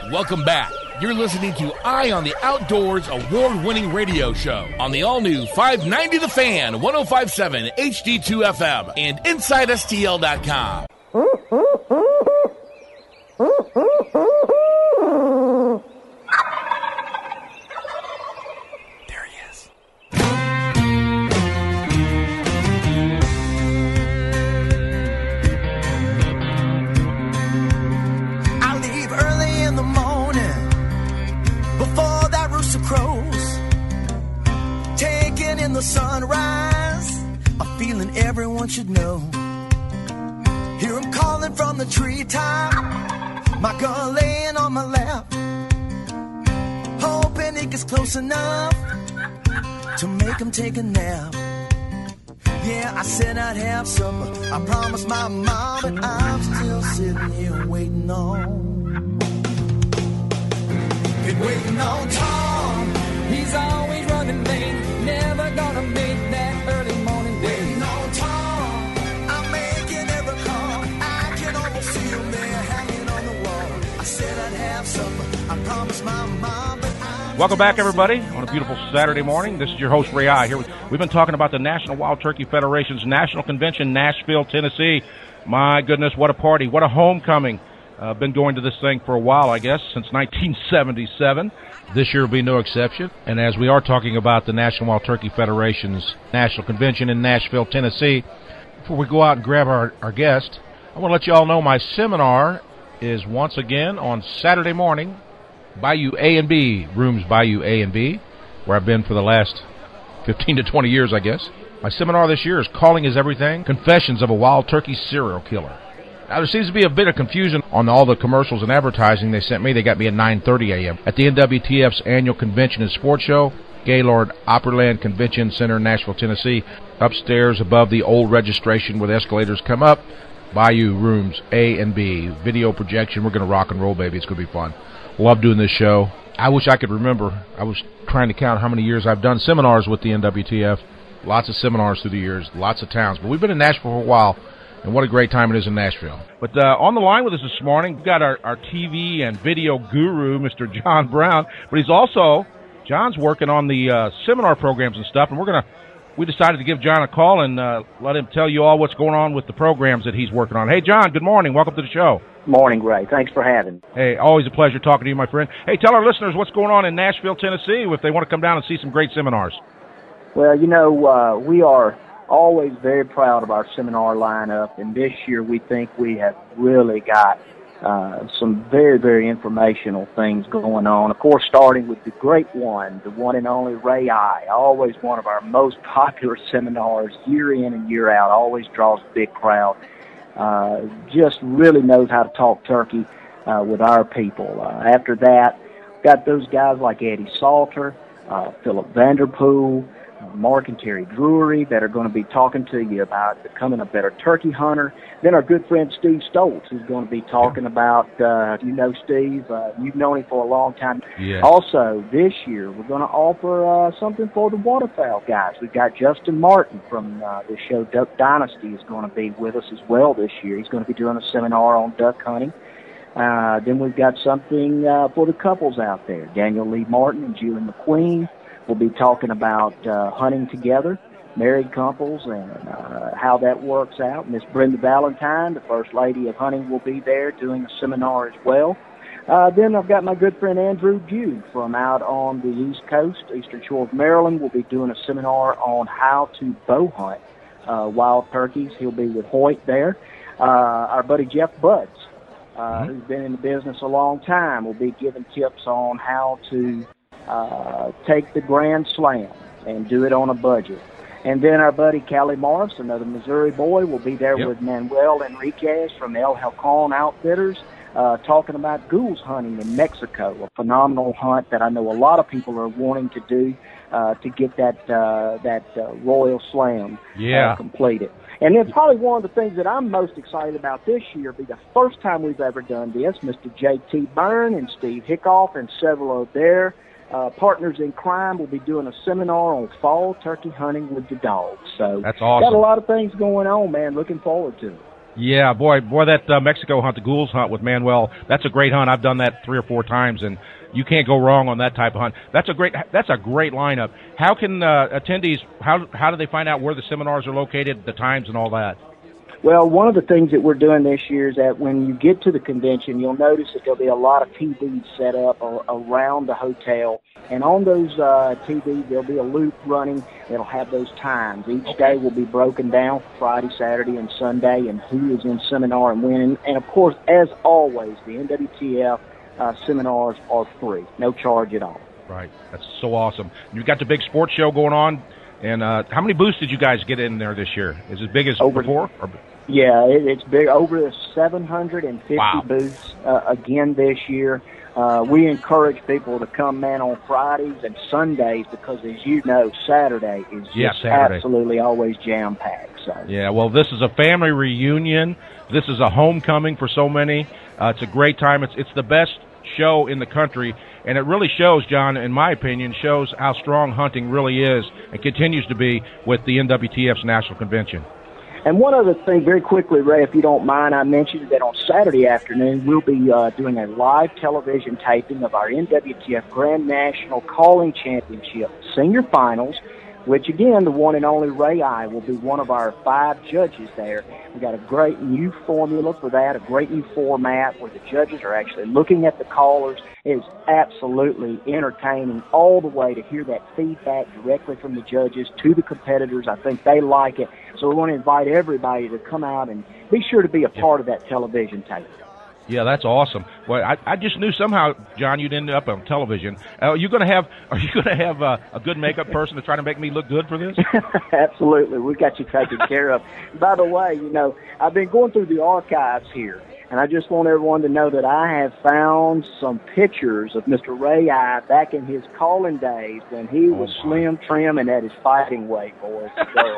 Welcome back. You're listening to Eye on the Outdoors award-winning radio show on the all-new 590 The Fan, 105.7 HD2 FM, and InsideSTL.com. There he is. I leave early in the morning before that rooster crows, taking in the sunrise, a feeling everyone should know. Hear him calling from the treetop, my girl laying on my lap, hoping it gets close enough to make him take a nap. Yeah, I said I'd have supper, I promised my mom, but I'm still sitting here waiting on. Been waiting on Tom. He's always running late, never gonna make that early morning wait. Waiting on Tom. I'm making every call. I can almost see him there hanging on the wall. I said I'd have supper, I promised my mom, but Welcome back, everybody, on a beautiful Saturday morning. This is your host, Ray I. Here we've been talking about the National Wild Turkey Federation's National Convention, Nashville, Tennessee. My goodness, what a party, what a homecoming. Been going to this thing for a while, I guess, since 1977. This year will be no exception. And as we are talking about the National Wild Turkey Federation's National Convention in Nashville, Tennessee, before we go out and grab our guest, I want to let you all know my seminar is once again on Saturday morning, Bayou A and B, rooms Bayou A and B, where I've been for the last 15 to 20 years, I guess. My seminar this year is Calling is Everything, Confessions of a Wild Turkey Serial Killer. Now, there seems to be a bit of confusion on all the commercials and advertising they sent me. They got me at 9:30 a.m. at the NWTF's annual convention and sports show, Gaylord Opryland Convention Center, Nashville, Tennessee, upstairs above the old registration where the escalators come up. Bayou rooms A and B, video projection. We're going to rock and roll, baby. It's going to be fun. Love doing this show. I wish I could remember. I was trying to count how many years I've done seminars with the NWTF. Lots of seminars through the years, lots of towns. But we've been in Nashville for a while, and what a great time it is in Nashville. But on the line with us this morning, we've got our TV and video guru, Mr. John Brown. But John's working on the seminar programs and stuff, and we decided to give John a call and let him tell you all what's going on with the programs that he's working on. Hey, John, good morning. Welcome to the show. Morning, Ray. Thanks for having me. Hey, always a pleasure talking to you, my friend. Hey, tell our listeners what's going on in Nashville, Tennessee, if they want to come down and see some great seminars. Well, we are always very proud of our seminar lineup, and this year we think we have really got some very, very informational things going on. Of course, starting with the great one, the one and only Ray I, always one of our most popular seminars year in and year out, always draws a big crowd. Just really knows how to talk turkey with our people. After that, got those guys like Eddie Salter, Philip Vanderpool, Mark and Terry Drury that are going to be talking to you about becoming a better turkey hunter. Then our good friend Steve Stoltz is going to be talking about, Steve, you've known him for a long time. Yeah. Also, this year, we're going to offer something for the waterfowl guys. We've got Justin Martin from the show Duck Dynasty is going to be with us as well this year. He's going to be doing a seminar on duck hunting. Then we've got something for the couples out there. Daniel Lee Martin and Julie McQueen will be talking about hunting together, married couples, and how that works out. Miss Brenda Valentine, the First Lady of Hunting, will be there doing a seminar as well. Then I've got my good friend Andrew Duke from out on the East Coast, Eastern Shore of Maryland, will be doing a seminar on how to bow hunt wild turkeys. He'll be with Hoyt there. Our buddy Jeff Buds, who's been in the business a long time, will be giving tips on how to take the Grand Slam and do it on a budget. And then our buddy Callie Morris, another Missouri boy, will be there with Manuel Enriquez from El Halcon Outfitters, talking about goose hunting in Mexico, a phenomenal hunt that I know a lot of people are wanting to do to get that Royal Slam completed. And then probably one of the things that I'm most excited about this year will be the first time we've ever done this. Mr. J.T. Byrne and Steve Hickoff and several of their partners in crime will be doing a seminar on fall turkey hunting with the dogs. So that's awesome. Got a lot of things going on, man. Looking forward to it. Yeah, boy, that Mexico hunt, the Ghouls hunt with Manuel, that's a great hunt. I've done that 3 or 4 times, and you can't go wrong on that type of hunt. That's a great lineup. How can attendees, how do they find out where the seminars are located, the times, and all that? Well, one of the things that we're doing this year is that when you get to the convention, you'll notice that there'll be a lot of TVs set up around the hotel. And on those TVs, there'll be a loop running that'll have those times. Each day will be broken down, Friday, Saturday, and Sunday, and who is in seminar and when. And of course, as always, the NWTF seminars are free, no charge at all. Right. That's so awesome. You've got the big sports show going on. And how many booths did you guys get in there this year? Is it as big as before? Yeah, it's big. Over 750 wow. booths again this year. We encourage people to come, man, on Fridays and Sundays because, as you know, Saturday is just absolutely always jam-packed. So. Yeah, well, this is a family reunion. This is a homecoming for so many. It's a great time. It's the best show in the country, and it really shows, John, in my opinion, shows how strong hunting really is and continues to be with the NWTF's National Convention. And one other thing, very quickly, Ray, if you don't mind, I mentioned that on Saturday afternoon we'll be doing a live television taping of our NWTF Grand National Calling Championship Senior Finals, which, again, the one and only Ray I will be one of our 5 judges there. We've got a great new formula for that, a great new format where the judges are actually looking at the callers. It is absolutely entertaining all the way to hear that feedback directly from the judges to the competitors. I think they like it. So we want to invite everybody to come out and be sure to be a part of that television tape. Yeah, that's awesome. Well, I just knew somehow, John, you'd end up on television. Are you going to have a good makeup person to try to make me look good for this? Absolutely, we got you taken care of. By the way, I've been going through the archives here, and I just want everyone to know that I have found some pictures of Mr. Ray I back in his calling days when he was slim, trim, and at his fighting weight, boys and girls.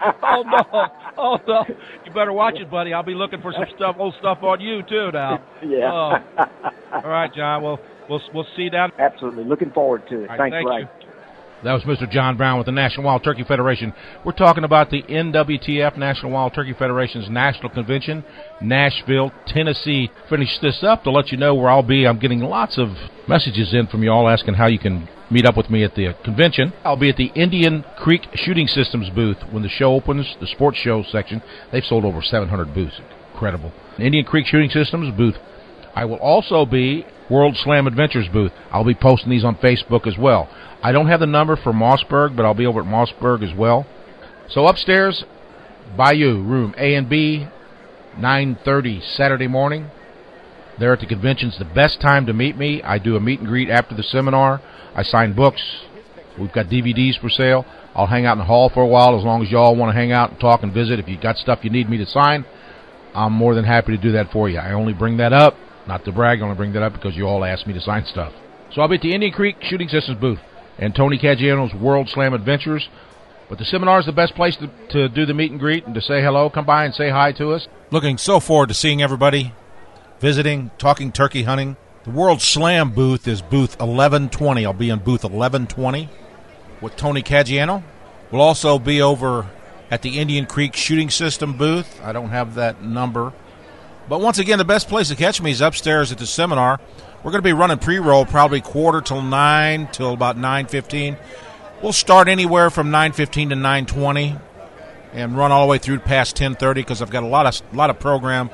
Oh no! You better watch it, buddy. I'll be looking for some old stuff on you too now. Yeah. All right, John. Well, we'll see you down. Absolutely. Looking forward to it. Thanks, Ray. That was Mr. John Brown with the National Wild Turkey Federation. We're talking about the NWTF, National Wild Turkey Federation's National Convention, Nashville, Tennessee. Finish this up to let you know where I'll be. I'm getting lots of messages in from you all asking how you can meet up with me at the convention. I'll be at the Indian Creek Shooting Systems booth when the show opens, the sports show section. They've sold over 700 booths. Incredible. Indian Creek Shooting Systems booth. I will also be World Slam Adventures booth. I'll be posting these on Facebook as well. I don't have the number for Mossberg, but I'll be over at Mossberg as well. So upstairs, Bayou, room A and B, 9:30 Saturday morning. There at the convention's the best time to meet me. I do a meet and greet after the seminar. I sign books. We've got DVDs for sale. I'll hang out in the hall for a while as long as you all want to hang out and talk and visit. If you got stuff you need me to sign, I'm more than happy to do that for you. I only bring that up, not to brag, I only bring that up because you all asked me to sign stuff. So I'll be at the Indian Creek Shooting Systems booth and Tony Caggiano's World Slam Adventures. But the seminar is the best place to do the meet and greet and to say hello. Come by and say hi to us. Looking so forward to seeing everybody, visiting, talking turkey hunting. The World Slam booth is booth 1120. I'll be in booth 1120 with Tony Caggiano. We'll also be over at the Indian Creek Shooting System booth. I don't have that number. But once again, the best place to catch me is upstairs at the seminar. We're going to be running pre-roll probably 8:45 till about 9:15. We'll start anywhere from 9:15 to 9:20 and run all the way through past 10:30 because I've got a lot of program,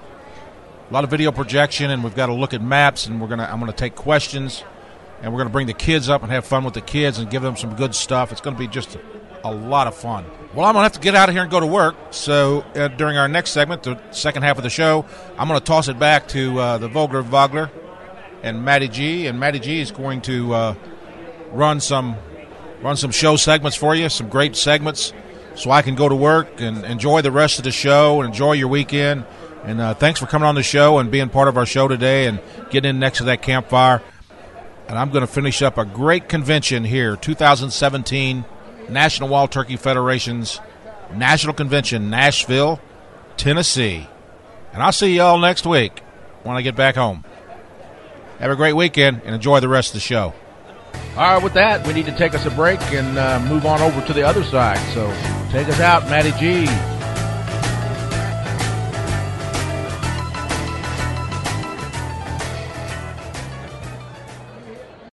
a lot of video projection, and we've got to look at maps, and I'm going to take questions, and we're going to bring the kids up and have fun with the kids and give them some good stuff. It's going to be just a lot of fun. Well, I'm going to have to get out of here and go to work, so during our next segment, the second half of the show, I'm going to toss it back to the Vogler and Matty G, and Matty G is going to run some show segments for you, some great segments, so I can go to work and enjoy the rest of the show and enjoy your weekend. And thanks for coming on the show and being part of our show today and getting in next to that campfire. And I'm going to finish up a great convention here, 2017 National Wild Turkey Federation's National Convention, Nashville, Tennessee. And I'll see you all next week when I get back home. Have a great weekend and enjoy the rest of the show. All right, with that, we need to take us a break and move on over to the other side. So take us out, Matty G.